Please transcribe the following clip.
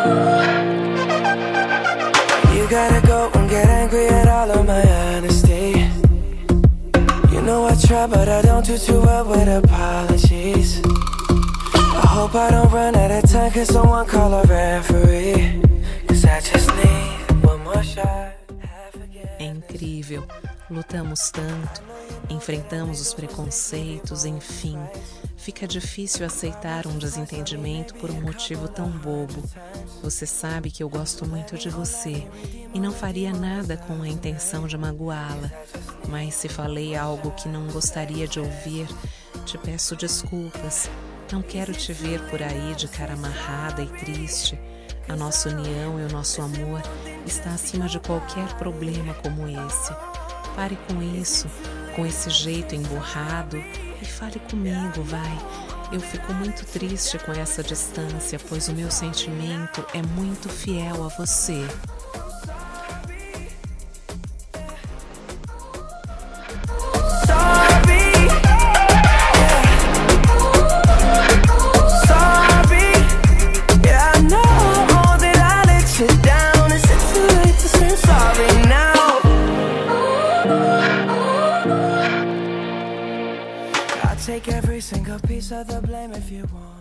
You gotta go and get angry at all of my honesty. You know I try, but I don't do too well with apologies. I hope I don't run out of time, cause someone call a referee. Cause I just need one more shot. É incrível, lutamos tanto, enfrentamos os preconceitos, enfim. Fica difícil aceitar um desentendimento por um motivo tão bobo. Você sabe que eu gosto muito de você e não faria nada com a intenção de magoá-la. Mas se falei algo que não gostaria de ouvir, te peço desculpas. Não quero te ver por aí de cara amarrada e triste. A nossa união e o nosso amor está acima de qualquer problema como esse. Pare com isso, com esse jeito emburrado e fale comigo, vai. Eu fico muito triste com essa distância, pois o meu sentimento é muito fiel a você. Take every single piece of the blame if you want.